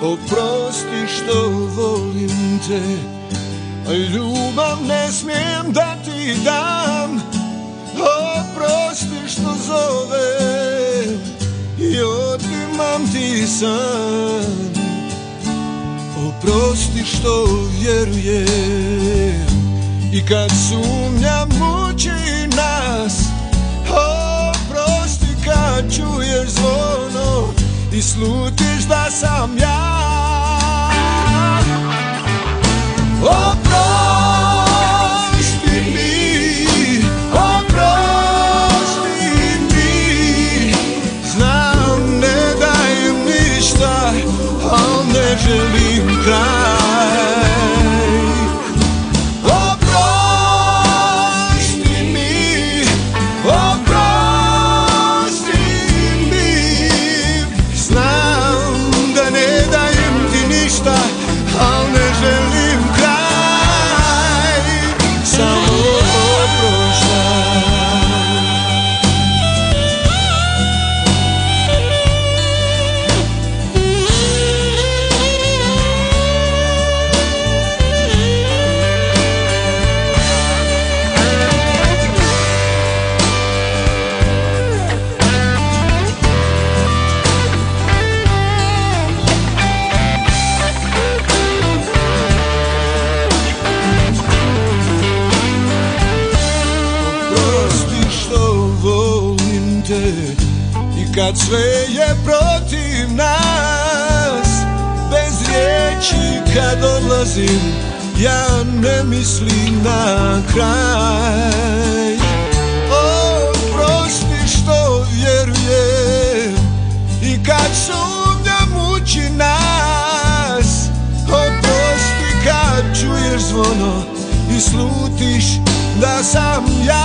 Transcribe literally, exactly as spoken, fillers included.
Oprosti što volim te, a ljubav ne smijem da ti dam. Oprosti što zovem i otimam ti san. Oprosti što vjerujem i kad sumnjam muči nas. Oprosti kad čuješ zvono i slutiš da sam ja. Oprosti mi, oprosti mi. Znam ne dajem ništa, al ne želim kraj. Oprosti mi, oprosti mi. Znam da ne dajem ti ništa, al ne želim kraj. Samo oproštaj. I kad sve je protiv nas, bez riječi kad odlazim, ja ne mislim na kraj. Oprosti što vjerujem i kad sumnja muči nas. Oprosti kad čuješ zvono i slutiš da sam ja.